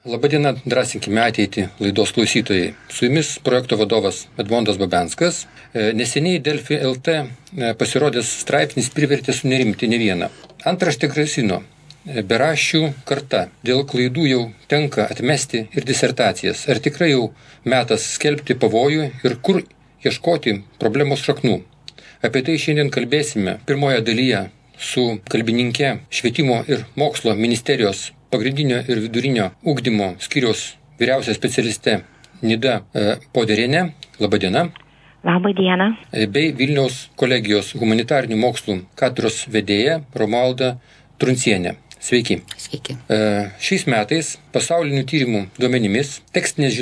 Labadiena, drąsinkime ateitį laidos klausytojai. Su jumis projekto vadovas Edmondas Babenskas. Neseniai Delfi LT pasirodęs straipsnis privertė sunerimti ne vieną. Antraštė grasino: beraščių karta. Dėl klaidų jau tenka atmesti ir disertacijas. Ar tikrai jau metas skelbti pavojų ir kur ieškoti problemos šaknų? Apie tai šiandien kalbėsime pirmoje dalyje su kalbininke Švietimo ir mokslo ministerijos pagrindinio ir vidurinio ugdymo skyriaus vyriausia specialiste Nida Poderienė. Labadiena. Labadiena. Bei Vilniaus kolegijos humanitarinių mokslų katedros vedėja Romualda Truncienė. Sveiki. Sveiki. Šiais metais pasaulinių tyrimų duomenimis tekstinės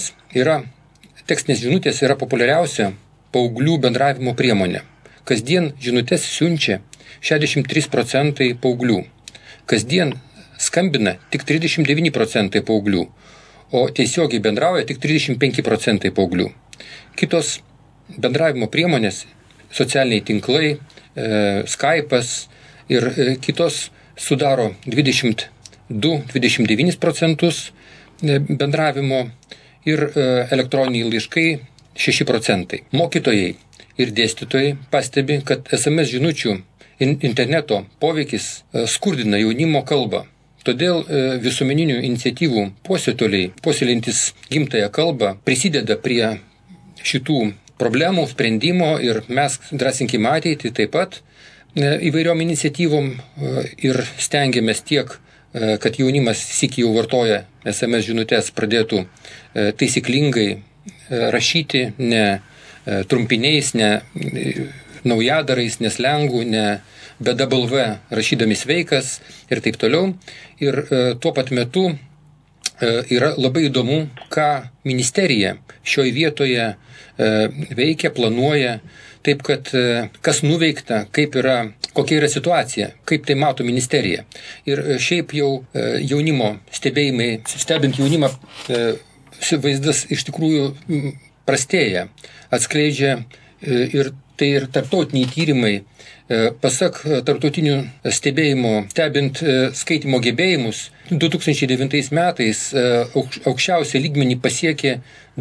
žinutės yra populiariausia paauglių bendravimo priemonė. Kasdien žinutės siunčia 63% paauglių. Kasdien skambina tik 39% paauglių, o tiesiogiai bendrauja tik 35% paauglių. Kitos bendravimo priemonės, socialiniai tinklai, Skype'as ir kitos sudaro 22-29% bendravimo ir elektroniniai laiškai 6%. Mokytojai ir dėstytojai pastebi, kad SMS žinučių interneto poveikis skurdina jaunimo kalbą. Todėl visuomeninių iniciatyvų puoselėjantis gimtąją kalbą prisideda prie šitų problemų sprendimo ir mes drąsinkime ateitį taip pat įvairiom iniciatyvom ir stengiamės tiek, kad jaunimas sykį jau vartoja SMS žinutės pradėtų taisyklingai rašyti, ne trumpiniais, ne naujadarais, ne slengų, ne be double V rašydami sveikas ir taip toliau. Ir tuo pat metu yra labai įdomu, ką ministerija šioje vietoje veikia, planuoja, taip kad kas nuveikta, kokia yra situacija, kaip tai mato ministerija. Ir šiaip jau jaunimo stebint jaunimą, vaizdas iš tikrųjų prastėja, atskleidžia ir tai ir tarptautiniai tyrimai. Pasak tarptautinių stebint skaitymo gebėjimus, 2009 metais aukščiausią lygmenį pasiekė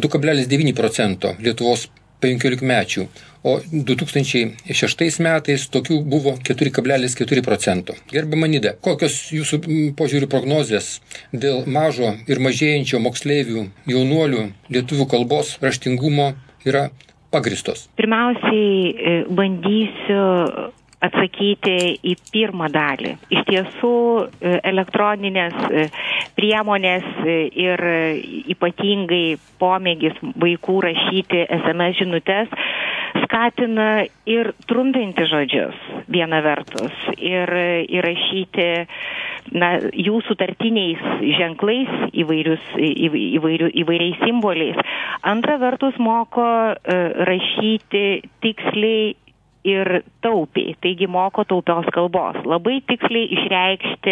2,9% Lietuvos 15-mečių, o 2006 metais tokių buvo 4,4%. Gerbiama Nida, kokios jūsų požiūrių prognozės dėl mažo ir mažėjančio moksleivių jaunuolių lietuvių kalbos raštingumo yra pagristos? Pirmiausiai bandysiu atsakyti į pirmą dalį. Iš tiesų elektroninės priemonės ir ypatingai pomėgis vaikų rašyti SMS žinutes skatina ir trumpinti žodžius viena vertus ir įrašyti jų sutartiniais ženklais įvairiais simboliais. Antra vertus moko rašyti tiksliai ir taupiai, taigi moko taupios kalbos. Labai tiksliai išreikšti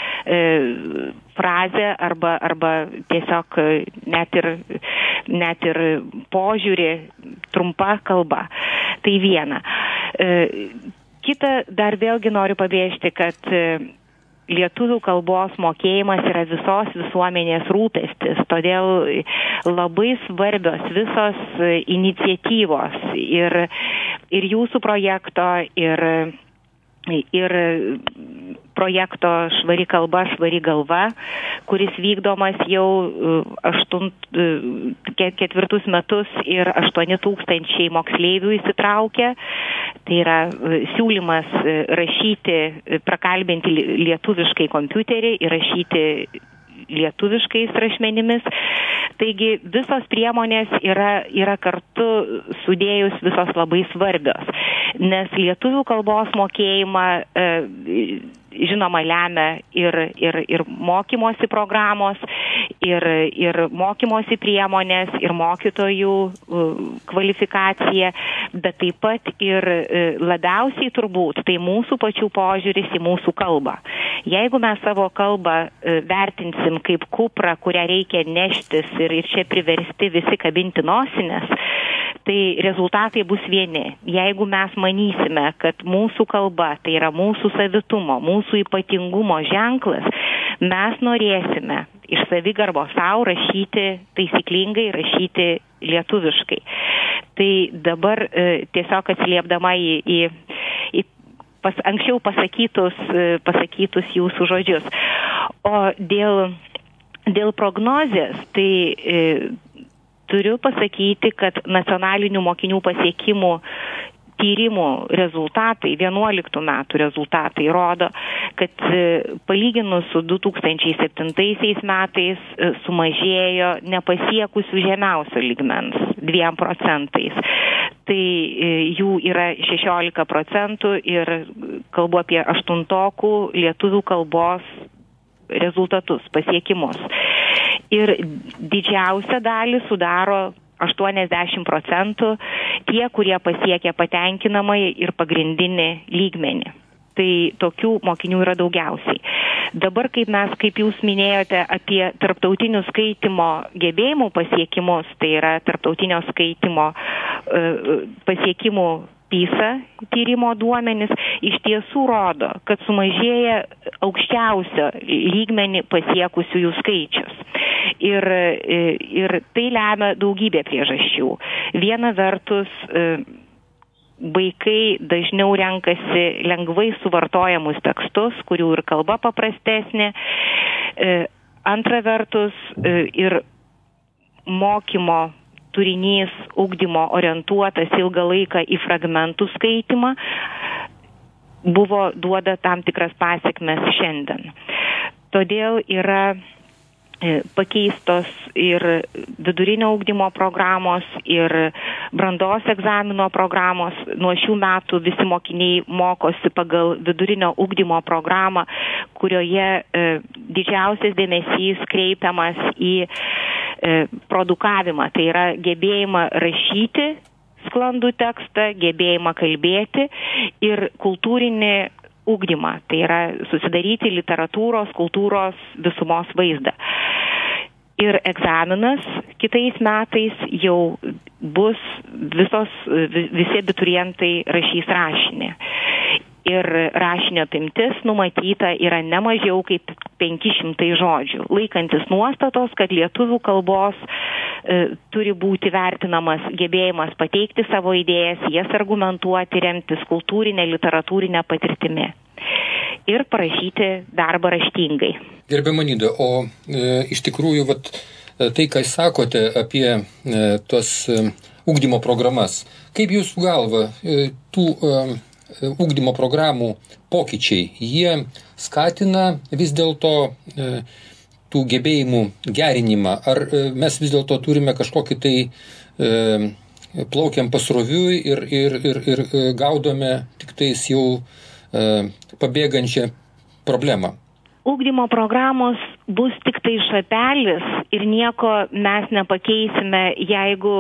frazę arba tiesiog net ir požiūrį trumpa kalba. Tai viena. Kita dar vėlgi noriu pabrėžti, kad lietuvių kalbos mokėjimas yra visos visuomenės rūpestis, todėl labai svarbios visos iniciatyvos ir jūsų projekto, ir projekto Švari kalba, švari galva, kuris vykdomas jau 4 metus ir 8,000 moksleivių įsitraukia. Tai yra siūlymas rašyti, prakalbinti lietuviškai kompiuterį ir rašyti lietuviškais rašmenimis. Taigi visos priemonės yra kartu sudėjus visos labai svarbios, nes lietuvių kalbos mokėjimą žinoma lemia ir mokymosi programos, ir mokymosi priemonės, ir mokytojų kvalifikacija, bet taip pat ir labiausiai turbūt tai mūsų pačių požiūris į mūsų kalbą. Jeigu mes savo kalbą vertinsim kaip kuprą, kurią reikia neštis ir čia priversti visi kabinti nosinės, tai rezultatai bus vieni. Jeigu mes manysime, kad mūsų kalba tai yra mūsų savitumo, mūsų ypatingumo ženklas, mes norėsime iš savigarbos savo rašyti taisyklingai, rašyti lietuviškai. Tai dabar tiesiog atsiliepdama į anksčiau pasakytus jūsų žodžius. O dėl prognozės, tai turiu pasakyti, kad nacionalinių mokinių pasiekimų tyrimų rezultatai, 11 metų rezultatai rodo, kad palyginus su 2007 metais sumažėjo nepasiekusių žemiausio lygmens 2%. Tai jų yra 16% ir kalbu apie 8-okų lietuvių kalbos rezultatus, pasiekimus. Ir didžiausią dalį sudaro 80% tie, kurie pasiekia patenkinamai ir pagrindinį lygmenį. Tai tokių mokinių yra daugiausiai. Dabar, kaip jūs minėjote apie tarptautinių skaitimo gebėjimų pasiekimus, tai yra tarptautinio skaitimo pasiekimų PISA tyrimo duomenys, iš tiesų rodo, kad sumažėja aukščiausio lygmenį pasiekusiųjų skaičius. Ir tai lemia daugybė priežasčių. Viena vertus, vaikai dažniau renkasi lengvai suvartojamus tekstus, kurių ir kalba paprastesnė. Antra vertus, ir mokymo turinys ugdymo orientuotas ilgą laiką į fragmentų skaitimą duoda tam tikras pasekmes šiandien. Todėl yra pakeistos ir vidurinio ugdymo programos, ir brandos egzamino programos. Nuo šių metų visi mokiniai mokosi pagal vidurinio ugdymo programą, kurioje didžiausias dėmesys kreipiamas į produkavimą, tai yra gebėjimą rašyti sklandų tekstą, gebėjimą kalbėti ir kultūrinį ugdymą, tai yra susidaryti literatūros, kultūros visumos vaizdą. Ir egzaminas kitais metais jau bus visi abiturientai rašys rašinį. Ir rašinio apimtis numatyta yra ne mažiau kaip 500 žodžių, laikantis nuostatos, kad lietuvių kalbos turi būti vertinamas gebėjimas pateikti savo idėjas, jas argumentuoti, remtis kultūrinė, literatūrinė patirtimi ir parašyti darbą raštingai. Gerbiama Nida, o iš tikrųjų tai, ką sakote apie tos ugdymo programas, kaip jūsų galva tų ugdymo programų pokyčiai, jie skatina vis dėlto tų gebėjimų gerinimą, ar mes vis dėlto turime kažkokį tai plaukiam pasroviui ir gaudome tik tais jau pabėgančią problemą? Ugdymo programos bus tik tai šapelis ir nieko mes nepakeisime, jeigu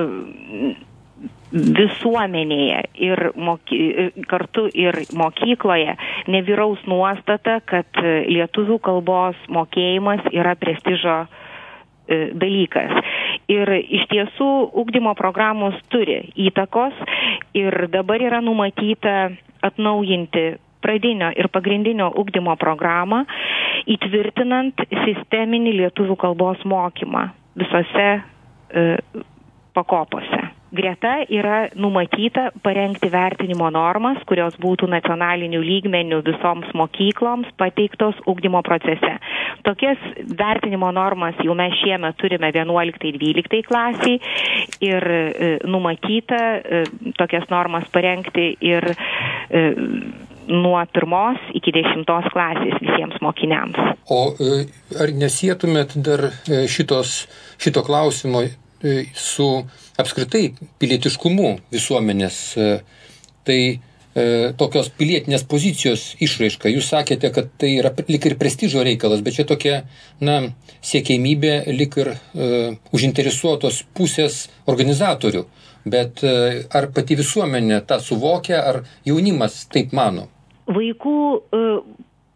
visuomenėje ir kartu ir mokykloje nevyraus nuostata, kad lietuvių kalbos mokėjimas yra prestižo dalykas. Ir iš tiesų ugdymo programos turi įtakos ir dabar yra numatyta atnaujinti pradinio ir pagrindinio ugdymo programą, įtvirtinant sisteminį lietuvių kalbos mokymą visose pakopose. Greta yra numatyta parengti vertinimo normas, kurios būtų nacionalinių lygmenių visoms mokykloms pateiktos ugdymo procese. Tokias vertinimo normas jau mes šiemet turime 11-12 klasiai ir numatyta tokias normas parengti ir nuo 1 iki 10 klasės visiems mokiniams. O ar nesietumėt dar šito klausimo su apskritai pilietiškumu visuomenės, tai tokios pilietinės pozicijos išraiška? Jūs sakėte, kad tai yra lik ir prestižo reikalas, bet čia tokia, siekiamybė lik ir užinteresuotos pusės organizatorių. Bet ar pati visuomenė tą suvokia, ar jaunimas taip mano? Vaikų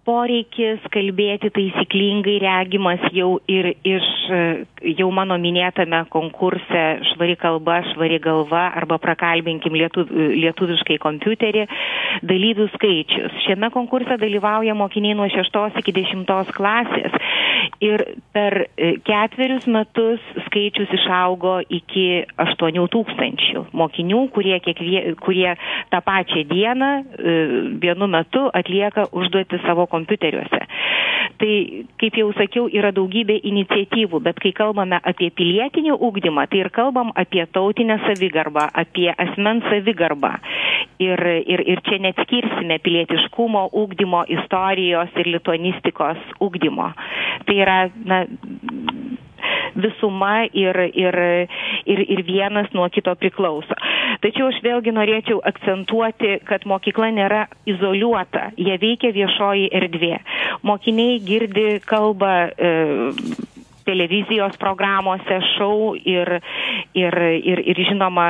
poreikis kalbėti taisyklingai regimas jau ir iš jau mano minėtame konkurse Švari kalba, švari galva arba prakalbinkim lietuviškai kompiuterį dalyvių skaičius. Šiame konkurse dalyvauja mokiniai nuo 6 iki 10 klasės ir per 4 metus skaičius išaugo iki 8 000 mokinių, kurie tą pačią dieną vienu metu atlieka užduoti savo kompiuteriuose. Tai, kaip jau sakiau, yra daugybė iniciatyvų, bet kai kalbame apie pilietinį ugdymą, tai ir kalbam apie tautinę savigarbą, apie asmens savigarbą. Ir čia neatskirsime pilietiškumo ugdymo, istorijos ir lituanistikos ugdymo. Tai yra visuma ir vienas nuo kito priklauso. Tačiau aš vėlgi norėčiau akcentuoti, kad mokykla nėra izoliuota, jie veikia viešoji erdvė. Mokiniai girdi kalbą televizijos programuose, šou ir žinoma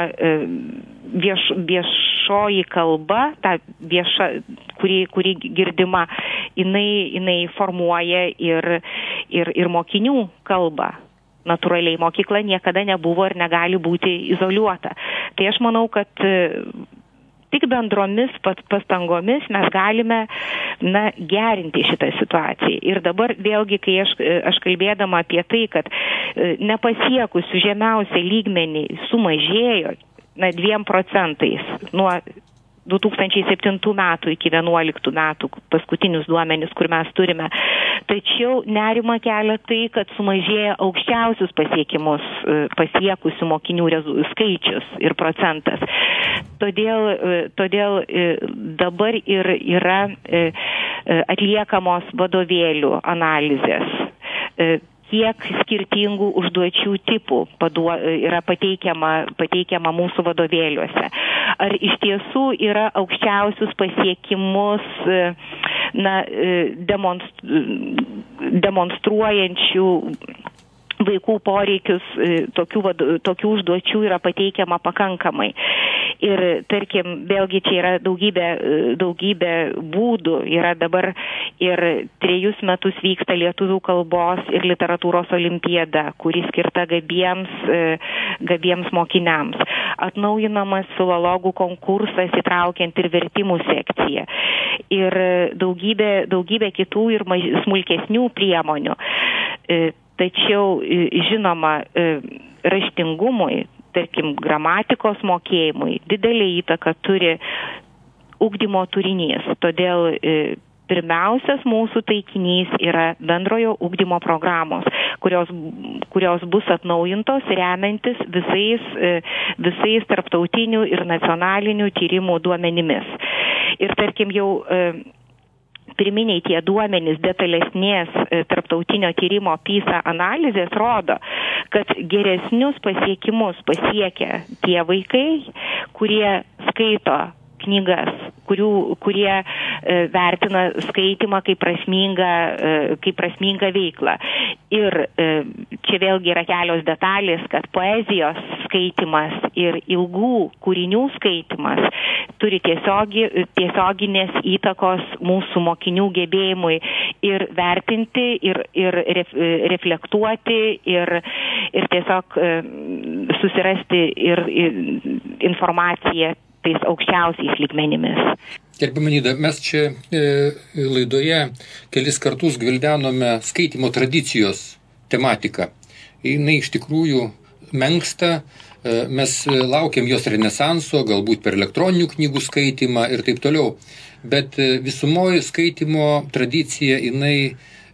viešoji kalba, ta vieša, kuri girdima, jinai formuoja ir mokinių kalbą. Natūraliai mokykla niekada nebuvo ir negali būti izoliuota. Tai aš manau, kad tik bendromis pastangomis mes galime gerinti šitą situaciją. Ir dabar vėlgi, kai aš kalbėdama apie tai, kad nepasiekusių žemiausią lygmenį sumažėjo 2% nuo 2007 metų iki 2011 metų paskutinius duomenis, kur mes turime. Tačiau nerima kelia tai, kad sumažėja aukščiausius pasiekimus pasiekusių mokinių skaičius ir procentas. Todėl dabar ir yra atliekamos vadovėlių analizės. Kiek skirtingų užduočių tipų yra pateikiama mūsų vadovėliuose. Ar iš tiesų yra aukščiausius pasiekimus demonstruojančių vaikų poreikius, tokių užduočių yra pateikiama pakankamai. Ir tarkim, vėlgi čia yra daugybė būdų. Yra dabar ir 3 metus vyksta lietuvių kalbos ir literatūros olimpiada, kuri skirta gabiems mokiniams. Atnaujinamas filologų konkursas įtraukiant ir vertimų sekciją. Ir daugybė kitų ir smulkesnių priemonių. Tačiau, žinoma, raštingumui, tarkim, gramatikos mokėjimui didelį įtaką turi ugdymo turinys. Todėl pirmiausias mūsų taikinys yra bendrojo ugdymo programos, kurios bus atnaujintos remiantis visais tarptautinių ir nacionalinių tyrimų duomenimis. Ir tarkim jau pirminiai tie duomenys detalesnės tarptautinio tyrimo PISA analizės rodo, kad geresnius pasiekimus pasiekia tie vaikai, kurie skaito knygas, kurie vertina skaitymą kaip prasmingą veiklą. Ir čia vėlgi yra kelios detalės, kad poezijos skaitimas ir ilgų kūrinių skaitimas turi tiesioginės įtakos mūsų mokinių gebėjimui ir vertinti, ir reflektuoti, ir tiesiog susirasti ir informaciją tais aukščiausiais lygmenimis. Gerbiama Nida, mes čia laidoje kelis kartus gvildenome skaitymo tradicijos tematiką. Jinai iš tikrųjų menksta, mes laukiam jos renesanso, galbūt per elektroninių knygų skaitymą ir taip toliau. Bet visumoje skaitymo tradicija jinai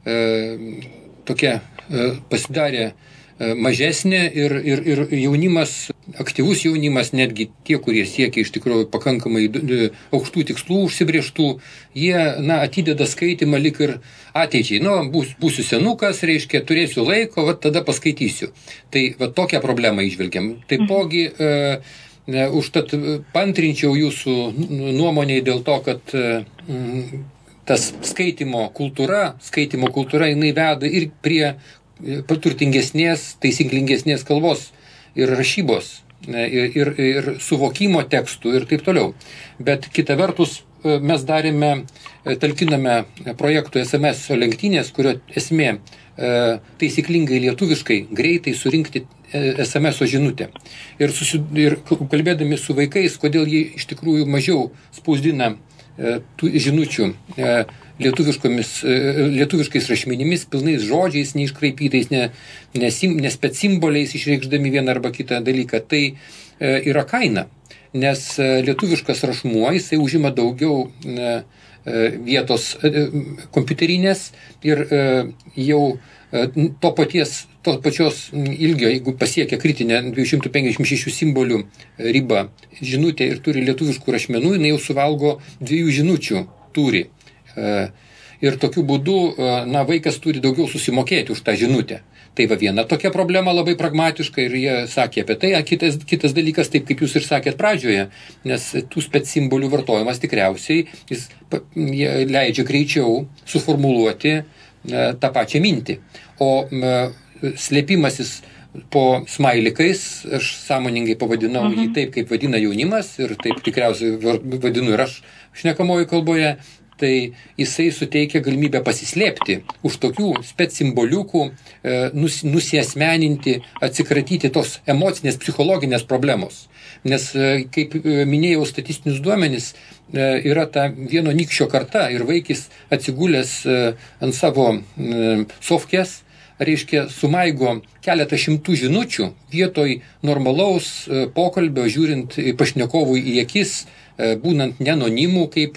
tokia pasidarė mažesnė ir jaunimas, aktyvus jaunimas, netgi tie, kurie siekia iš tikrųjų pakankamai aukštų tikslų užsibrėžtų, jie atideda skaitymą lyg ir ateičiai. Būsiu senukas, reiškia, turėsiu laiko, tada paskaitysiu. Tai tokią problemą įžvelgiam. Taipogi, užtat pantrinčiau jūsų nuomonėj dėl to, kad tas skaitymo kultūra, jinai veda ir prie paturtingesnės, taisyklingesnės kalbos ir rašybos ir suvokimo tekstų ir taip toliau. Bet kita vertus, mes talkiname projektų SMS lenktynės, kurio esmė taisyklingai lietuviškai greitai surinkti SMS-o žinutę. Ir kalbėdami su vaikais, kodėl jie iš tikrųjų mažiau spausdina tų žinučių lietuviškais rašmenimis, pilnais žodžiais, neiškraipytais, ne spec simboliais išreikšdami vieną arba kitą dalyką. Tai yra kaina, nes lietuviškas rašmuo, jisai užima daugiau vietos kompiuterinės ir jau to pačios ilgio, jeigu pasiekia kritinę 256 simbolių ribą žinutė ir turi lietuviškų rašmenų, jinai jau suvalgo 2 žinučių turi. Ir tokiu būdu vaikas turi daugiau susimokėti už tą žinutę. Tai viena tokia problema labai pragmatiška ir jie sakė apie tai. Kitas dalykas, taip kaip jūs ir sakėt pradžioje, nes tų spec simbolių vartojimas tikriausiai jis leidžia greičiau suformuluoti tą pačią mintį. O slėpimasis po smailikais, aš sąmoningai pavadinau jį taip, kaip vadina jaunimas ir taip tikriausiai vadinu ir aš šnekamoje kalboje, tai jisai suteikia galimybę pasislėpti už tokių spec simboliukų, nusiasmeninti, atsikratyti tos emocinės, psichologinės problemos. Nes, kaip minėjau, statistinius duomenis yra ta vieno nykščio karta ir vaikis atsigulęs ant savo sofkės, reiškia, sumaigo keletą šimtų žinučių vietoj normalaus pokalbio, žiūrint pašnekovui į akis, būnant neanonimų, kaip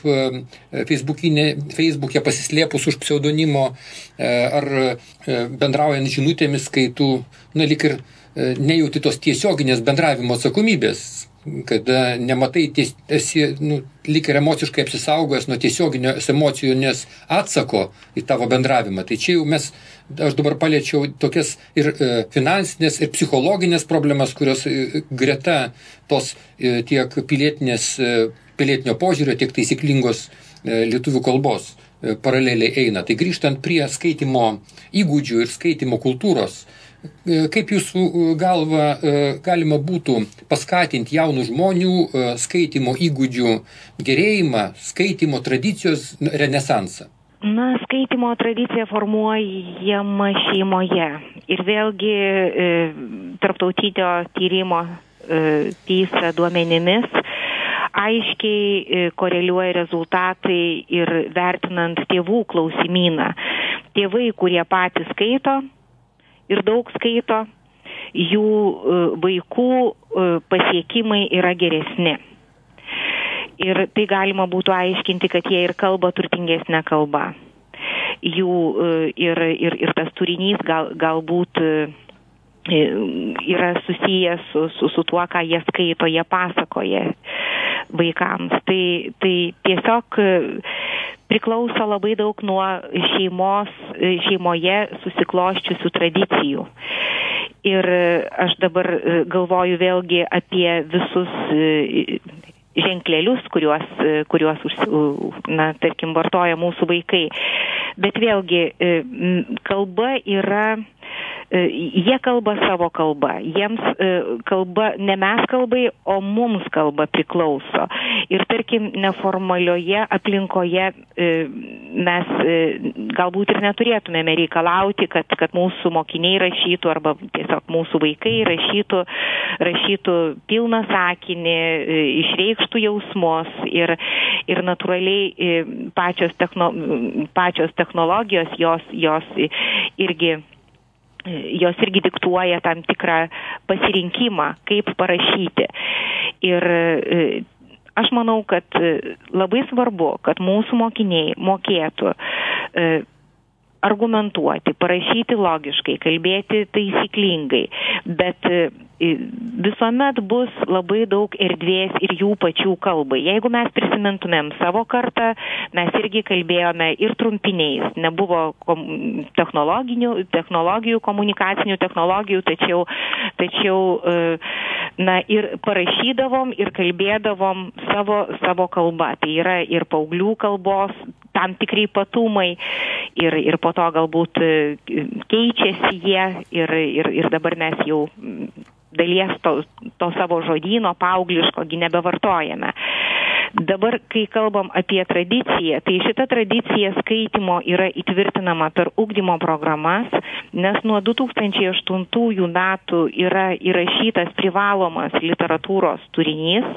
Facebook'e pasislėpus už pseudonimo, ar bendraujant žinutėmis, kai tu, lyg ir nejauti tos tiesioginės bendravimo atsakomybės, kada nematai, esi lyg ir emociškai apsisaugojęs nuo tiesioginės emocijos atsako į tavo bendravimą. Tai čia jau aš dabar paliečiau tokias ir finansinės, ir psichologinės problemas, kurios greta tos tiek pilietinio požiūrio, tiek taisyklingos lietuvių kalbos paraleliai eina. Tai grįžtant prie skaitymo įgūdžių ir skaitymo kultūros, kaip jūsų galva galima būtų paskatinti jaunų žmonių skaitymo įgūdžių gerėjimą, skaitymo tradicijos renesansą? Skaitymo tradicija formuojama šeimoje. Ir vėlgi tarptautinio tyrimo PISA duomenimis aiškiai koreliuoja rezultatai ir vertinant tėvų klausimyną. Tėvai, kurie patys skaito ir daug skaito, jų vaikų pasiekimai yra geresni. Ir tai galima būtų aiškinti, kad jie ir kalba turtingesnę kalbą. Jų ir tas turinys galbūt yra susijęs su tuo, ką jie skaito, jie pasakoja vaikams. Tai tiesiog priklauso labai daug nuo šeimoje susikloščiusių tradicijų. Ir aš dabar galvoju vėlgi apie visus ženklelius, kuriuos tarkim, vartoja mūsų vaikai. Bet vėlgi, kalba yra, jie kalba savo kalbą. Jiems kalba, ne mes kalbai, o mums kalba priklauso. Ir tarkim, neformalioje aplinkoje mes galbūt ir neturėtumėme reikalauti, kad mūsų mokiniai rašytų arba tiesiog mūsų vaikai rašytų pilną sakinį, išreikštų jausmus ir natūraliai pačios technologijos jos irgi diktuoja tam tikrą pasirinkimą, kaip parašyti. Ir aš manau, kad labai svarbu, kad mūsų mokiniai mokėtų argumentuoti, parašyti logiškai, kalbėti taisyklingai, bet visuomet bus labai daug erdvės ir jų pačių kalbai. Jeigu mes prisimintumėm savo kartą, mes irgi kalbėjome ir trumpiniais. Nebuvo technologijų, komunikacinių technologijų, tačiau ir parašydavom ir kalbėdavom savo kalbą. Tai yra ir paauglių kalbos tam tikrai ypatumai ir po to galbūt keičiasi jie ir dabar mes jau dalies to savo žodyno paaugliškogi nebevartojame. Dabar, kai kalbam apie tradiciją, tai šita tradicija skaitimo yra įtvirtinama per ugdymo programas, nes nuo 2008 metų yra įrašytas privalomas literatūros turinys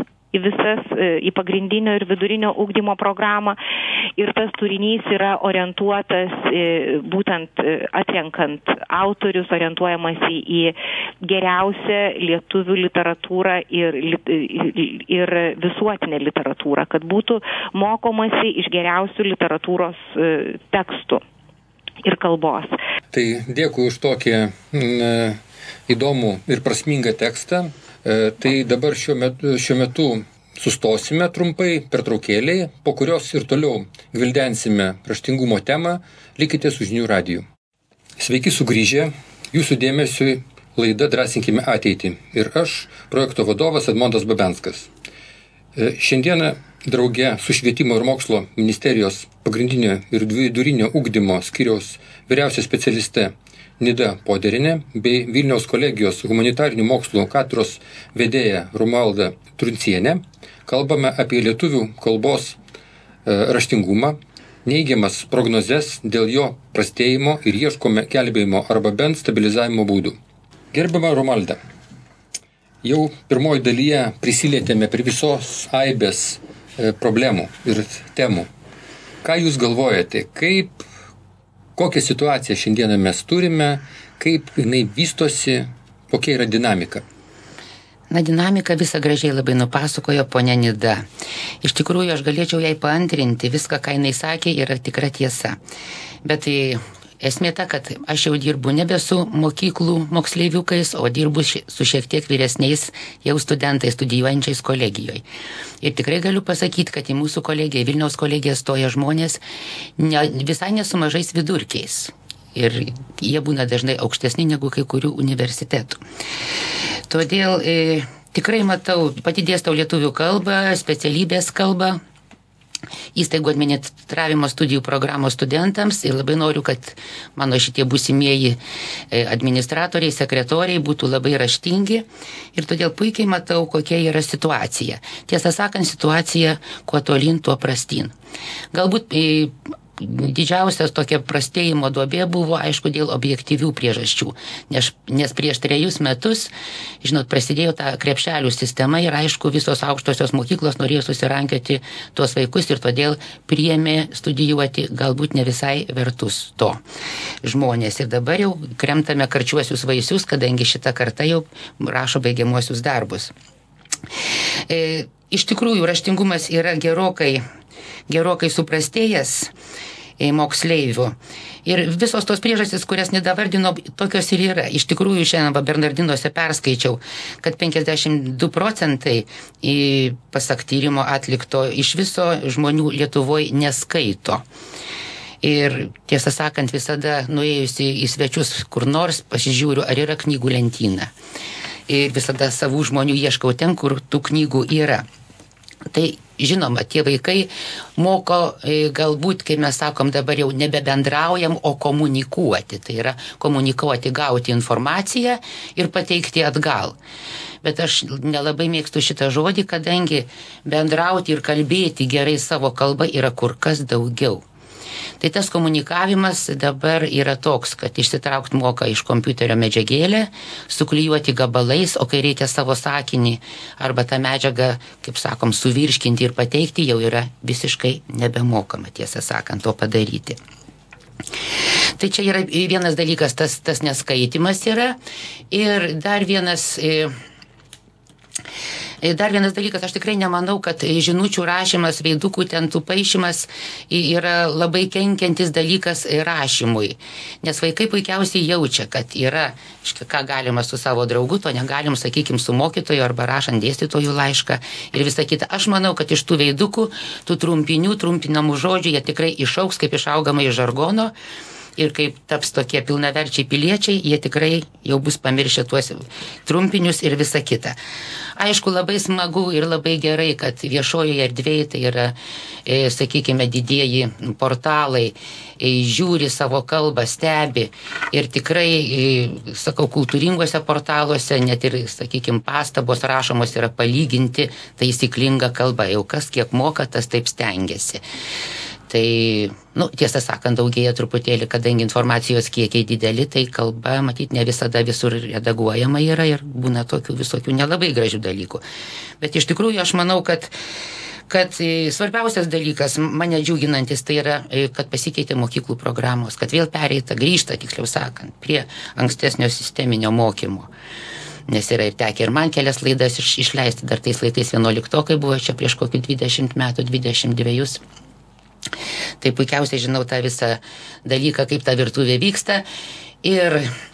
į pagrindinio ir vidurinio ugdymo programą, ir tas turinys yra orientuotas būtent atrenkant autorius, orientuojamasi į geriausią lietuvių literatūrą ir visuotinę literatūrą, kad būtų mokomasi iš geriausių literatūros tekstų ir kalbos. Tai dėkui už tokį įdomų ir prasmingą tekstą. Tai dabar šiuo metu sustosime trumpai pertraukėliai, po kurios ir toliau gvildensime raštingumo temą. Likite su Žinių radiju. Sveiki sugrįžę, jūsų dėmesiui laida Drąsinkime ateitį ir aš, projekto vadovas Edmondas Babenskas. Šiandieną drauge su Švietimo ir mokslo ministerijos pagrindinio ir vidurinio ugdymo skyriaus vyriausia specialiste Nida Poderinė bei Vilniaus kolegijos humanitarinių mokslų katedros vedėja Romualda Truncienė kalbame apie lietuvių kalbos raštingumą, neigiamas prognozes dėl jo prastėjimo ir ieškome gelbėjimo arba bent stabilizavimo būdų. Gerbiama Romualda, jau pirmoji dalyje prisilietėme prie visos aibės problemų ir temų. Ką jūs galvojate, kokią situaciją šiandieną mes turime, kaip jinai vystosi, kokia yra dinamika? Na, dinamika visą gražiai labai nupasakojo ponia Nida. Iš tikrųjų, aš galėčiau jai paantrinti, viską, ką jinai sakė, yra tikra tiesa. Bet tai esmė ta, kad aš jau dirbu nebe su mokyklų moksleiviukais, o dirbu su šiek tiek vyresniais jau studentais studijuojančiais kolegijoje. Ir tikrai galiu pasakyti, kad į mūsų kolegiją, Vilniaus kolegiją stoja žmonės visai nesu mažais vidurkiais. Ir jie būna dažnai aukštesni negu kai kurių universitetų. Todėl tikrai matau, pati dėstau lietuvių kalbą, specialybės kalbą, įstaigų administravimo studijų programos studentams ir labai noriu, kad mano šitie būsimieji administratoriai, sekretoriai būtų labai raštingi ir todėl puikiai matau, kokia yra situacija. Tiesą sakant, situacija kuo tolyn, tuo prastyn. Galbūt didžiausias tokia prastėjimo duobė buvo, aišku, dėl objektyvių priežasčių, nes prieš 3 metus, žinot, prasidėjo ta krepšelių sistema ir, aišku, visos aukštosios mokyklos norėjo susirankioti tuos vaikus ir todėl priėmė studijuoti galbūt ne visai vertus to žmonės. Ir dabar jau kremtame karčiuosius vaisius, kadangi šita karta jau rašo baigiamuosius darbus. Iš tikrųjų, raštingumas yra gerokai suprastėjęs moksleivių. Ir visos tos priežastys, kurias nedavardino, tokios ir yra. Iš tikrųjų, šiandien Bernardinuose perskaičiau, kad 52% pasak tyrimo atlikto iš viso žmonių Lietuvoje neskaito. Ir tiesą sakant, visada nuėjusi į svečius kur nors pasižiūriu, ar yra knygų lentyna. Ir visada savų žmonių ieškau ten, kur tų knygų yra. Tai žinoma, tie vaikai moko galbūt, kai mes sakom, dabar jau nebebendraujam, o komunikuoti. Tai yra komunikuoti, gauti informaciją ir pateikti atgal. Bet aš nelabai mėgstu šitą žodį, kadangi bendrauti ir kalbėti gerai savo kalbą yra kur kas daugiau. Tai tas komunikavimas dabar yra toks, kad išsitraukti moka iš kompiuterio medžiagėlę, suklijuoti gabalais, o kai reikia savo sakinį arba tą medžiagą, kaip sakom, suvirškinti ir pateikti, jau yra visiškai nebemokama, tiesą sakant, to padaryti. Tai čia yra vienas dalykas, tas neskaitimas yra. Ir dar vienas dalykas, aš tikrai nemanau, kad žinučių rašymas, veidukų tentų paišymas yra labai kenkiantis dalykas rašymui. Nes vaikai puikiausiai jaučia, kad yra, ką galima su savo draugu, to negalim, sakykime, su mokytoju arba rašant dėstytojų laišką ir visą kitą. Aš manau, kad iš tų veidukų, tų trumpinamų žodžių, jie tikrai išaugs, kaip išaugama iš žargono. ir kaip taps tokie pilnaverčiai piliečiai, jie tikrai jau bus pamiršę tuos trumpinius ir visa kita. Aišku, labai smagu ir labai gerai, kad viešojoje erdvėje tai yra, sakykime, didieji portalai, žiūri savo kalbą, stebi ir tikrai, sakau, kultūringose portaluose net ir, sakykime, pastabos rašomos yra palyginti taisyklinga kalba, jau kas kiek moka, tas taip stengiasi. Tai, tiesą sakant, daugėja truputėlį, kadangi informacijos kiekiai dideli, tai kalba, matyt, ne visada visur redaguojama yra ir būna tokių visokių nelabai gražių dalykų. Bet iš tikrųjų aš manau, kad svarbiausias dalykas, mane džiuginantis, tai yra, kad pasikeitė mokyklų programos, kad vėl grįžta, tiksliau sakant, prie ankstesnio sisteminio mokymo. Nes yra ir tekę ir man kelias laidas išleisti, dar tais laikais 11-okai buvo čia prieš kokį 20 metų, 22. Tai puikiausiai žinau tą visą dalyką, kaip ta virtuvė vyksta ir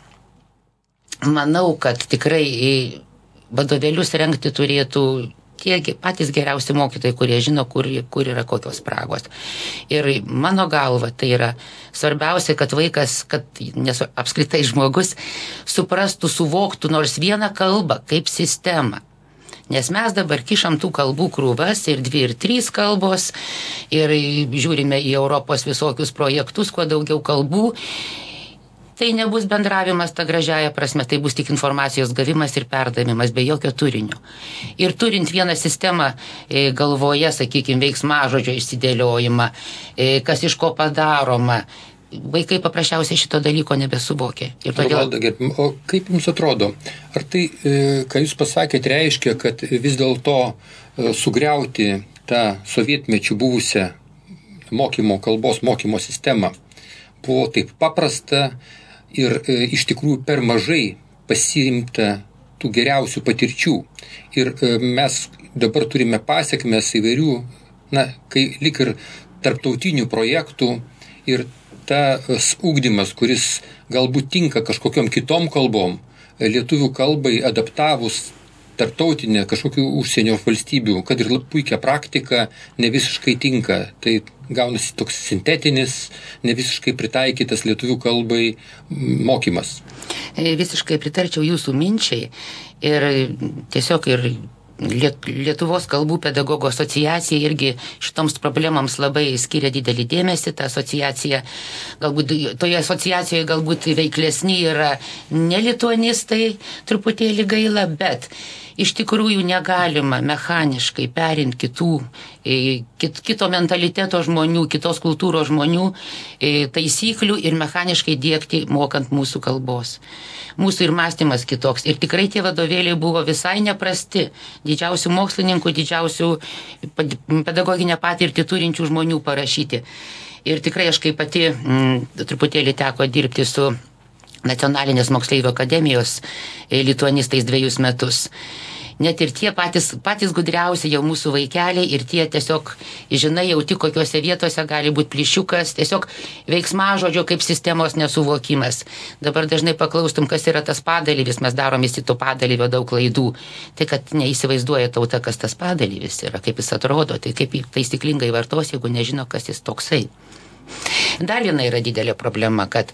manau, kad tikrai vadovėlius rengti turėtų tie patys geriausi mokytojai, kurie žino, kur yra kokios spragos. Ir mano galva tai yra svarbiausia, kad vaikas, apskritai žmogus suprastų, suvoktų nors vieną kalbą kaip sistemą. Nes mes dabar kišam tų kalbų krūvas ir 2 ir 3 kalbos ir žiūrime į Europos visokius projektus, kuo daugiau kalbų. Tai nebus bendravimas ta gražiaja prasme, tai bus tik informacijos gavimas ir perdavimas be jokio turinio. Ir turint vieną sistemą galvoje, sakykime, veiksmažodžio išsidėliojimą, kas iš ko padaroma, vaikai paprasčiausiai šito dalyko nebesuvokė. O kaip jums atrodo, ar tai, ką jūs pasakėte, reiškia, kad vis dėlto sugriauti tą sovietmečių buvusią kalbos mokymo sistemą buvo taip paprasta ir iš tikrųjų per mažai pasiimta tų geriausių patirčių. Ir mes dabar turime pasekmes įvairių, kai lik ir tarptautinių projektų ir tas ugdymas, kuris galbūt tinka kažkokiom kitom kalbom, lietuvių kalbai adaptavus tarptautinę kažkokių užsienio valstybių, kad ir puikia praktika, ne visiškai tinka. Tai gaunasi toks sintetinis, ne visiškai pritaikytas lietuvių kalbai mokymas. Visiškai pritarčiau jūsų minčiai ir tiesiog ir Lietuvos kalbų pedagogų asociacija irgi šitoms problemams labai skiria didelį dėmesį. Ta asociacija, toje asociacijoje galbūt veiklesni yra ne lituanistai, truputėlį gaila, bet iš tikrųjų negalima mechaniškai perimti kito mentaliteto žmonių, kitos kultūros žmonių taisyklių ir mechaniškai diegti mokant mūsų kalbos. Mūsų ir mąstymas kitoks. Ir tikrai tie vadovėliai buvo visai neprasti. Didžiausių mokslininkų, didžiausių pedagoginę patirtį turinčių žmonių parašyti. Ir tikrai aš kaip pati truputėlį teko dirbti su Nacionalinės moksleivių akademijos lituanistais 2 metus. Net ir tie patys gudriausi jau mūsų vaikeliai ir tie tiesiog, jauti, kokiuose vietose gali būti plyšiukas, tiesiog veiksmažodžio kaip sistemos nesuvokimas. Dabar dažnai paklaustum, kas yra tas padalyvis, mes darom į to padalyvio daug klaidų. Tai kad neįsivaizduoja tauta, kas tas padalyvis yra, kaip jis atrodo, tai kaip taisyklingai vartos, jeigu nežino, kas jis toksai. Dar viena yra didelė problema, kad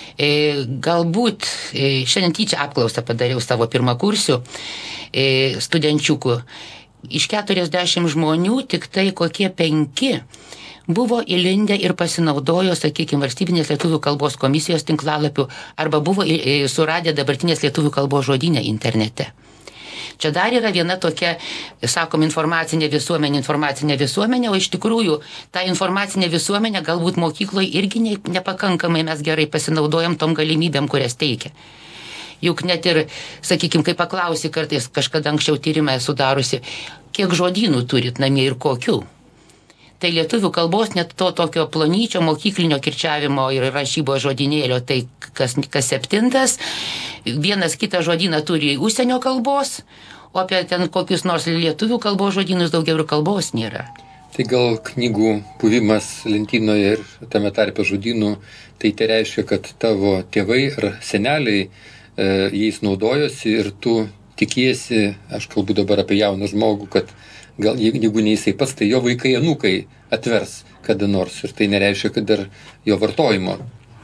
galbūt šiandien tyčia apklausą padariau savo pirmakursių studenčiukų. Iš 40 žmonių tik tai kokie 5 buvo įlindę ir pasinaudojo, sakykime, valstybinės lietuvių kalbos komisijos tinklalapių arba buvo suradę dabartinės lietuvių kalbos žodyne internete. Čia dar yra viena tokia, sakom, informacinė visuomenė, o iš tikrųjų ta informacinė visuomenė galbūt mokykloje irgi nepakankamai mes gerai pasinaudojam tom galimybėm, kurias teikia. Juk net ir, sakykime, kai paklausi kartais, kažkada anksčiau tyrimą esu darusi, kiek žodynų turit namie ir kokių. Tai lietuvių kalbos net to tokio plonyčio mokyklinio kirčiavimo ir rašybos žodynėlio, tai kas 7, vienas kitą žodyną turi užsienio kalbos, o apie ten kokius nors lietuvių kalbos žodynus daugiau ir kalbos nėra. Tai gal knygų buvimas lentynoje ir tame tarpe žodynų, tai reiškia, kad tavo tėvai ar seneliai jais naudojosi ir tu tikiesi, aš kalbu dabar apie jauną žmogų, kad gal jeigu ne jisai pats, tai jo vaikai, anūkai atvers kada nors ir tai nereiškia, kad dar jo vartojimo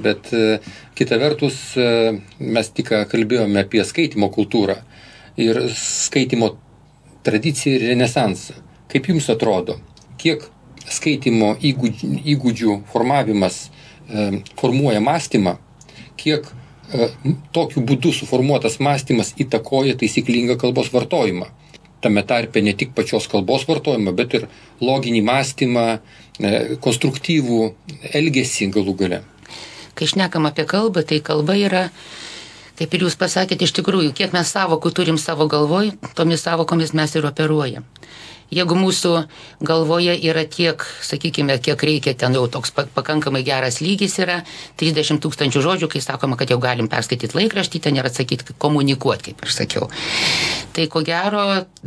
Bet kita vertus, mes tik kalbėjome apie skaitimo kultūrą ir skaitimo tradiciją ir renesansą. Kaip jums atrodo, kiek skaitimo įgūdžių formavimas formuoja mąstymą, kiek tokiu būdu suformuotas mąstymas įtakoja taisyklingą kalbos vartojimą? Tame tarpe ne tik pačios kalbos vartojimą, bet ir loginį mąstymą, konstruktyvų elgesį galų gale. Kai šnekam apie kalbą, tai kalba yra, kaip ir jūs pasakėte, iš tikrųjų, kiek mes savokų turim savo galvoj, tomis savokomis mes ir operuojam. Jeigu mūsų galvoje yra tiek, sakykime, kiek reikia, ten jau toks pakankamai geras lygis yra, 30 000 žodžių, kai sakoma, kad jau galim perskaityti laikraštį, ten ir atsakyti, komunikuoti, kaip aš sakiau. Tai ko gero,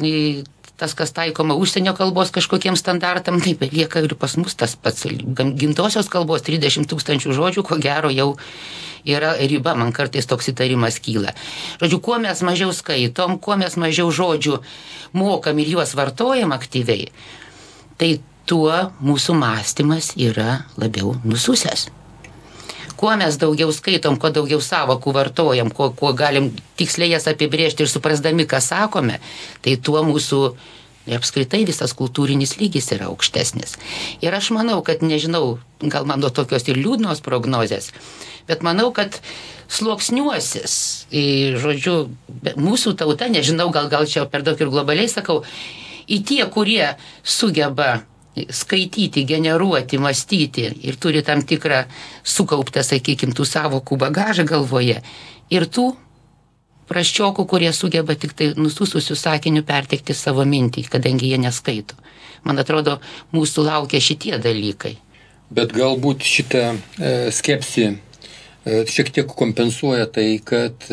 tas, kas taikoma užsienio kalbos kažkokiem standartam, taip lieka ir pas mus tas pats gimtosios kalbos 30 000 žodžių, ko gero jau yra riba, man kartais toks įtarimas kyla. Žodžiu, kuo mes mažiau skaitom, kuo mes mažiau žodžių mokam ir juos vartojam aktyviai, tai tuo mūsų mąstymas yra labiau nususęs. Kuo mes daugiau skaitom, kuo daugiau savokų vartojam, kuo galim tiksliai jas apibrėžti ir suprasdami, ką sakome, tai tuo mūsų apskritai visas kultūrinis lygis yra aukštesnis. Ir aš manau, kad nežinau, gal mano tokios ir liūdnos prognozės, bet manau, kad sluoksniuosis, žodžiu, mūsų tauta, nežinau, gal čia per daug ir globaliai sakau, į tie, kurie sugeba skaityti, generuoti, mąstyti ir turi tam tikrą sukauptą, sakykime, tų savokų bagažą galvoje, ir tų prasčiokų, kurie sugeba tik tai nusususių sakinių perteikti savo mintį, kadangi jie neskaito. Man atrodo, mūsų laukia šitie dalykai. Bet galbūt šitą skepsį šiek tiek kompensuoja tai, kad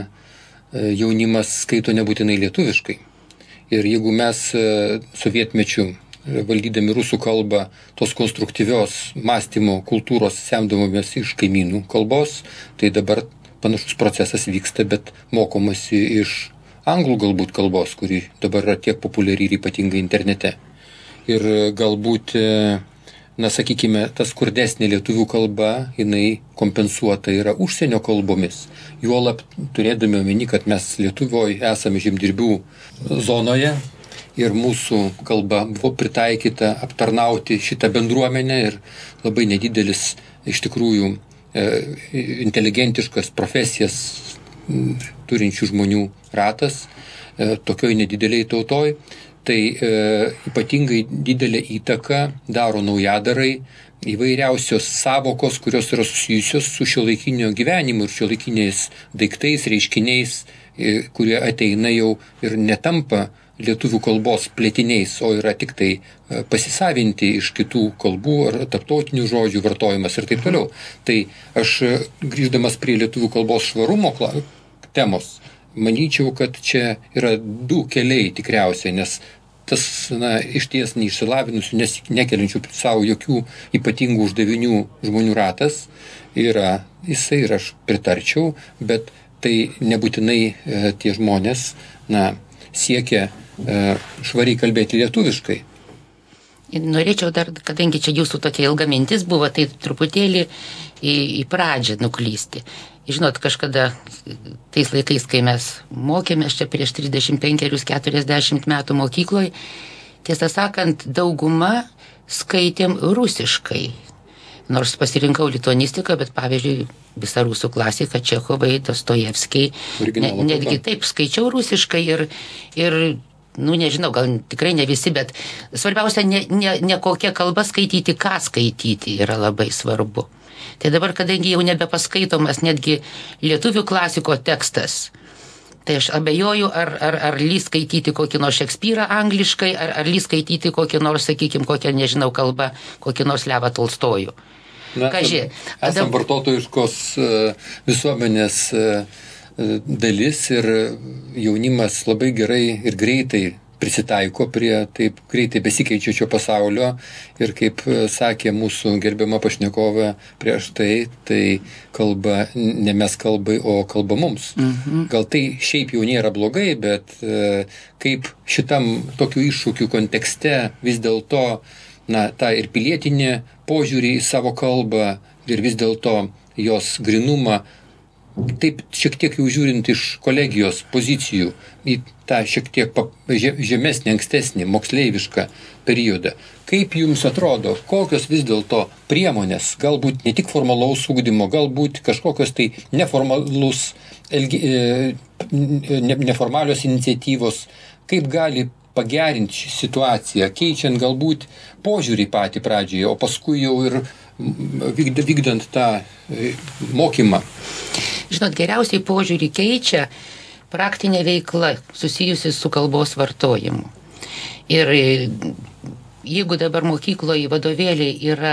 jaunimas skaito nebūtinai lietuviškai. Ir jeigu mes sovietmečiu, valdydami rusų kalbą, tos konstruktyvios mąstymo kultūros semdavomės iš kaimynų kalbos, tai dabar panašus procesas vyksta, bet mokomasi iš anglų galbūt kalbos, kuri dabar yra tiek populiari ir ypatingai internete. Ir galbūt, sakykime, ta skurdesnė lietuvių kalba, jinai kompensuota yra užsienio kalbomis. Juolab turėdami omeny, kad mes Lietuvoje esame žemdirbių zonoje ir mūsų kalba buvo pritaikyta aptarnauti šitą bendruomenę ir labai nedidelis iš tikrųjų inteligentiškas profesijas turinčių žmonių ratas, tokioj nedideliai tautoj, tai ypatingai didelę įtaką daro naujadarai, įvairiausios savokos, kurios yra susijusios su šiuolaikinio gyvenimu ir šiuolaikiniais daiktais, reiškiniais, kurie ateina jau ir netampa lietuvių kalbos plėtiniais, o yra tik tai pasisavinti iš kitų kalbų ar tarptautinių žodžių vartojimas ir taip toliau. Tai aš grįždamas prie lietuvių kalbos švarumo temos, manyčiau, kad čia yra du keliai tikriausiai, nes tas išties neišsilavinusių, nekeliančių savo jokių ypatingų uždavinių žmonių ratas yra, jisai ir aš pritarčiau, bet tai nebūtinai tie žmonės siekia švariai kalbėti lietuviškai. Norėčiau dar, kadangi čia jūsų tokia ilga mintis buvo, tai truputėlį į pradžią nuklysti. Žinot, kažkada tais laikais, kai mes mokėmės čia prieš 35-40 metų mokykloje, tiesą sakant, dauguma skaitėm rusiškai. Nors pasirinkau lituanistiką, bet pavyzdžiui, visą rusų klasiką, Čechovai, Dostojevskiai, netgi taip skaičiau rusiškai ir nežinau, gal tikrai ne visi, bet svarbiausia ne kokia kalba skaityti, ką skaityti yra labai svarbu. Tai dabar, kadangi jau nebepaskaitomas netgi lietuvių klasiko tekstas, tai aš abejoju, ar lys skaityti kokį nors Šekspyrą angliškai, ar lys skaityti kokį nors, sakykime, kokią, nežinau, kalbą, kokį nors Levą Tolstojų. Esam vartotojiškos visuomenės dalis ir jaunimas labai gerai ir greitai prisitaiko prie taip greitai besikeičiančio pasaulio ir kaip sakė mūsų gerbiama pašnekovė prieš tai kalba ne mes kalbai, o kalba mums. Gal tai šiaip jau nėra blogai, bet kaip šitam tokių iššūkių kontekste vis dėlto tą ir pilietinį požiūrį į savo kalbą ir vis dėlto jos grinumą, taip šiek tiek jau žiūrint iš kolegijos pozicijų į tą šiek tiek žemesnį, ankstesnį, moksleivišką periodą. Kaip jums atrodo, kokios vis dėlto priemonės, galbūt ne tik formalaus ugdymo, galbūt kažkokios tai neformalios iniciatyvos, kaip gali pagerinti situaciją, keičiant galbūt požiūrį patį pradžioje, o paskui jau ir vykdant tą mokymą. Žinot, geriausiai požiūrį keičia praktinė veikla susijusi su kalbos vartojimu. Ir jeigu dabar mokykloje vadovėliai yra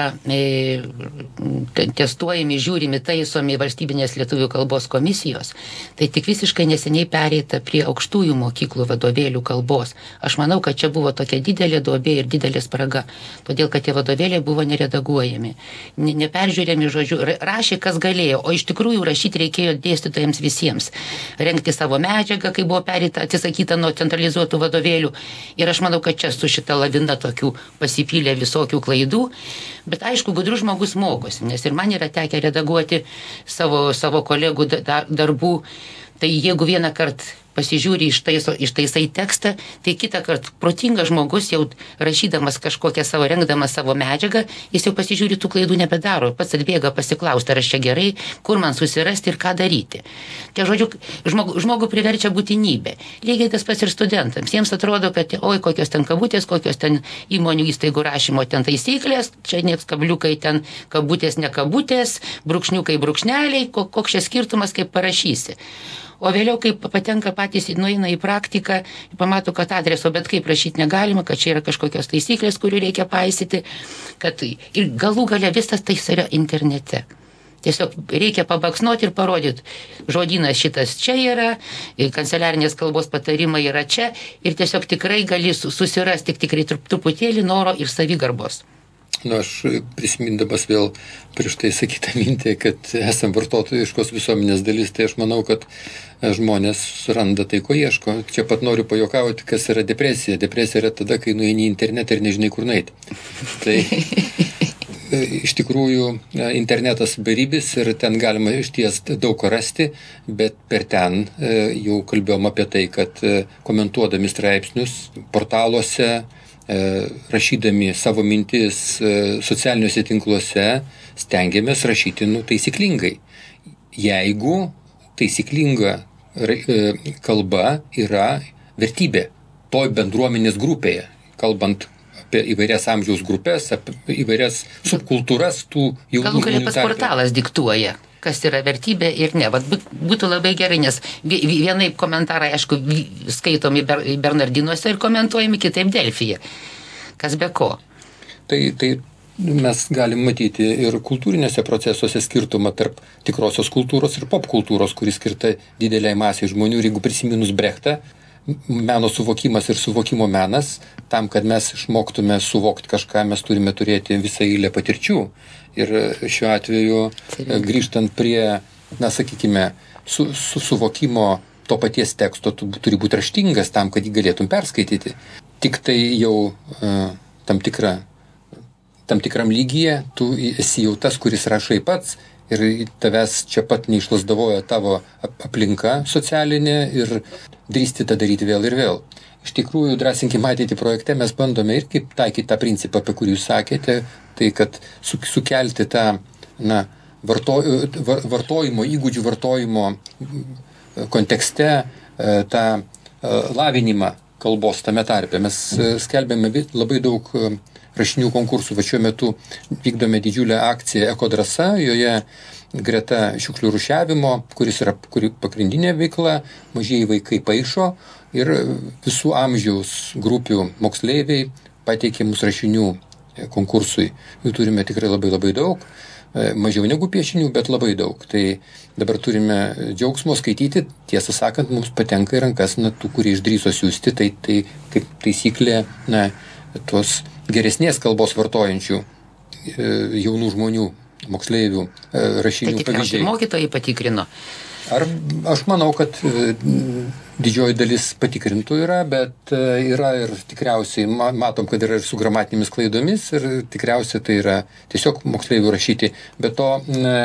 testuojami, žiūrimi, taisomi valstybinės lietuvių kalbos komisijos, tai tik visiškai neseniai pereita prie aukštųjų mokyklų vadovėlių kalbos. Aš manau, kad čia buvo tokia didelė duobė ir didelė spraga, todėl kad tie vadovėliai buvo neredaguojami, neperžiūrėmi žodžiu, rašė kas galėjo, o iš tikrųjų rašyti reikėjo dėstytojams visiems, rengti savo medžiagą, kai buvo pereita, atsisakyta nuo centralizuotų vadovėlių. Ir aš manau, kad čia su šita lavina tokių pasipylė visokių klaidų, bet aišku, gudrus žmogus mokosi, nes ir man yra tekę redaguoti savo kolegų darbų, tai jeigu vieną kartą pasižiūri ištaisai tekstą, tai kitą kartą protingas žmogus jau rašydamas kažkokią rengdamas savo medžiagą, jis jau pasižiūri tų klaidų nebedaro, pats atbėga pasiklausti, ar aš čia gerai, kur man susirasti ir ką daryti. Tai žodžiu, žmogų priverčia būtinybė. Lygiai tas pats ir studentams. Jiems atrodo, kad oi, kokios ten kabutės, kokios ten įmonių įstaigų rašymo ten taisyklės, čia nieks kabliukai ten kabutės, ne kabutės, brūkšniukai, brūkšneliai, koks čia skirtumas, kaip parašysi. O vėliau, kai patenka patys, nueina į praktiką, pamato, kad adreso bet kaip rašyti negalima, kad čia yra kažkokios taisyklės, kurių reikia paisyti, kad ir galų gale visas tai yra internete. Tiesiog reikia pabaksnuoti ir parodyti, žodynas šitas čia yra, kanceliarinės kalbos patarimai yra čia ir tiesiog tikrai gali susirasti tikrai truputėlį noro ir savigarbos. Aš prisimindamas vėl prieš tai sakytą mintį, kad esam vartotojiškos visuomenės dalis, tai aš manau, kad žmonės randa tai, ko ieško. Čia pat noriu pajuokauti, kas yra depresija. Depresija yra tada, kai nueini į internetą ir nežinai, kur nueiti. Tai iš tikrųjų internetas beribis ir ten galima išties daug ko rasti, bet per ten jau kalbėjom apie tai, kad komentuodami straipsnius portaluose, rašydami savo mintis socialiniuose tinkluose, stengiamės rašyti taisyklingai. Jeigu taisyklinga kalba yra vertybė toj bendruomenės grupėje, kalbant apie įvairias amžiaus grupės, apie įvairias subkultūras tų jaunų žmonių. Galų galia pats portalas diktuoja, kas yra vertybė ir ne. Vat būtų labai gerai, nes vienai komentarai, aišku, skaitomi Bernardinuose ir komentuojami kitaip Delfyje. Kas be ko? Tai mes galim matyti ir kultūrinėse procesuose skirtumą tarp tikrosios kultūros ir popkultūros, kuri skirta dideliai masiai žmonių. Ir jeigu prisiminus Brechtą, meno suvokimas ir suvokimo menas, tam, kad mes išmoktume suvokti kažką, mes turime turėti visą eilę patirčių. Ir šiuo atveju, grįžtant prie, sakykime, suvokimo to paties teksto, tu turi būti raštingas tam, kad jį galėtum perskaityti. Tik tai jau tam tikram lygyje tu esi jau tas, kuris rašai pats ir tavęs čia pat neišlasdavoja tavo aplinka socialinė ir drįsti tą daryti vėl ir vėl. Iš tikrųjų, Drąsinkime ateitį projekte mes bandome ir kaip taikyti tą principą, apie kurį jūs sakėte, tai kad sukelti tą vartojimo, įgūdžių vartojimo kontekste tą lavinimą kalbos tame tarpe. Mes skelbėme labai daug rašinių konkursų. Va šiuo metu vykdome didžiulę akciją Ekodrąsa, joje greta šiukšlių rūšiavimo, kuri pagrindinė veikla, mažieji vaikai paišo ir visų amžiaus grupių moksleiviai pateikė mūsų rašinių konkursui. Jų turime tikrai labai labai daug, mažiau negu piešinių, bet labai daug. Tai dabar turime džiaugsmo skaityti, tiesą sakant, mums patenka į rankas tų, kurie išdrįso siųsti, tai kaip taisyklė, tuos geresnės kalbos vartojančių jaunų žmonių, moksleivių rašinių pavyzdžiai. Tai tikriausiai mokytojai patikrino. Aš manau, kad didžioji dalis patikrintų yra, bet yra ir tikriausiai, matom, kad yra ir su gramatinėmis klaidomis ir tikriausiai tai yra tiesiog moksleivių rašyti. Bet to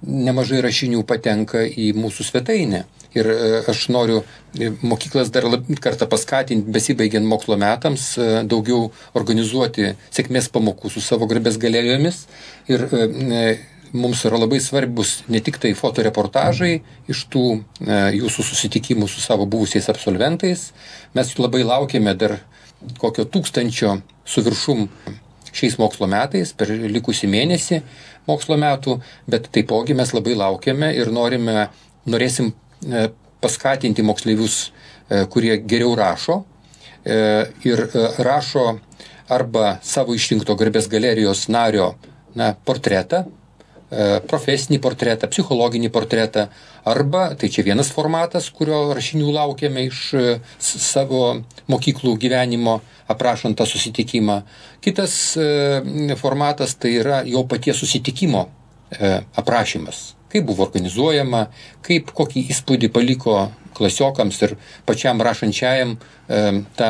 nemažai rašinių patenka į mūsų svetainę. Ir aš noriu mokyklas dar kartą paskatinti, besibaigiant mokslo metams, daugiau organizuoti sėkmės pamokų su savo garbės galerijomis. Ir mums yra labai svarbus ne tik tai fotoreportažai iš tų jūsų susitikimų su savo buvusiais absolventais. Mes labai laukiame dar kokio 1000 su viršum šiais mokslo metais, per likusį mėnesį mokslo metų, bet taipogi mes labai laukiame ir norėsim paskatinti moksleivius, kurie geriau rašo ir rašo arba savo išrinkto garbės galerijos nario portretą, profesinį portretą, psichologinį portretą, arba, tai čia vienas formatas, kurio rašinių laukiame iš savo mokyklų gyvenimo, aprašant tą susitikimą. Kitas formatas tai yra jo paties susitikimo aprašymas. Kaip buvo organizuojama, kokį įspūdį paliko klasiokams ir pačiam rašančiajam tą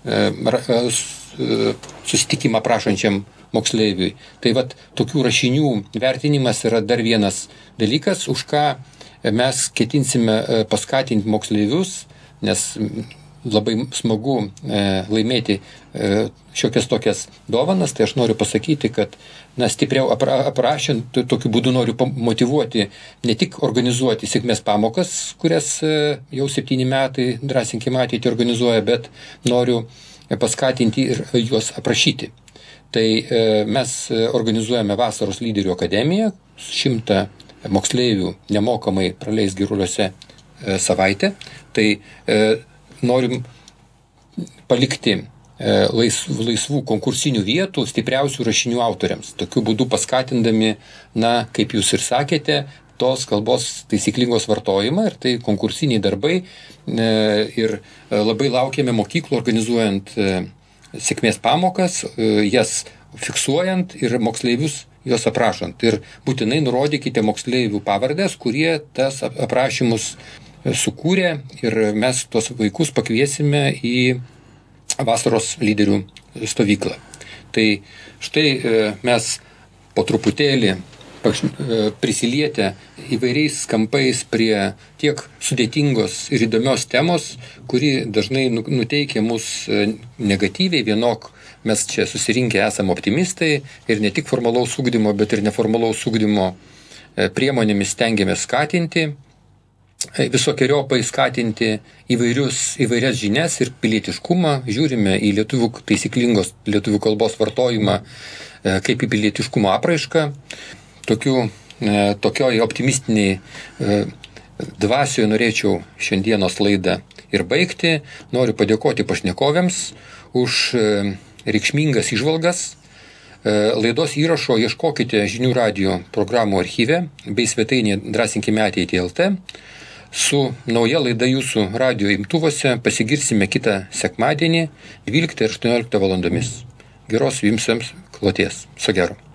susitikimą aprašančiam moksleiviui. Tai vat tokių rašinių vertinimas yra dar vienas dalykas, už ką mes ketinsime paskatinti moksleivius, nes labai smagu laimėti šiokias tokias dovanas, tai aš noriu pasakyti, kad stipriau aprašant, tokiu būdu noriu motyvuoti ne tik organizuoti sėkmės pamokas, kurias jau 7 metai Drąsinkim ateitį organizuoja, bet noriu paskatinti ir juos aprašyti. Tai mes organizuojame Vasaros lyderių akademiją, 100 moksleivių nemokamai praleis Giruliuose savaitę. Tai norim palikti laisvų konkursinių vietų stipriausių rašinių autoriams. Tokiu būdu paskatindami, kaip jūs ir sakėte, tos kalbos taisyklingos vartojimą, ir tai konkursiniai darbai. Ir labai laukiame mokyklų organizuojant sėkmės pamokas, jas fiksuojant ir moksleivius juos aprašant. Ir būtinai nurodykite moksleivių pavardės, kurie tas aprašymus sukūrė, ir mes tuos vaikus pakviesime į Vasaros lyderių stovyklą. Tai štai mes po truputėlį prisilietę įvairiais kampais prie tiek sudėtingos ir įdomios temos, kuri dažnai nuteikia mus negatyviai. Vienok mes čia susirinkę esame optimistai ir ne tik formalaus ugdymo, bet ir neformalaus ugdymo priemonėmis stengiamės skatinti, visokiojopai skatinti įvairias žinias ir pilietiškumą. Žiūrime į taisyklingos lietuvių kalbos vartojimą kaip į pilietiškumo apraišką. Tokioj optimistiniai dvasioje norėčiau šiandienos laidą ir baigti. Noriu padėkoti pašnekovėms už reikšmingas įžvalgas. Laidos įrašo ieškokite žinių radijo programų archyve bei svetainėje Drąsinkime ateitį LT. Su nauja laida jūsų radijo imtuvuose pasigirsime kitą sekmadienį 12 ir 18 valandomis. Geros jums kloties. Su geru.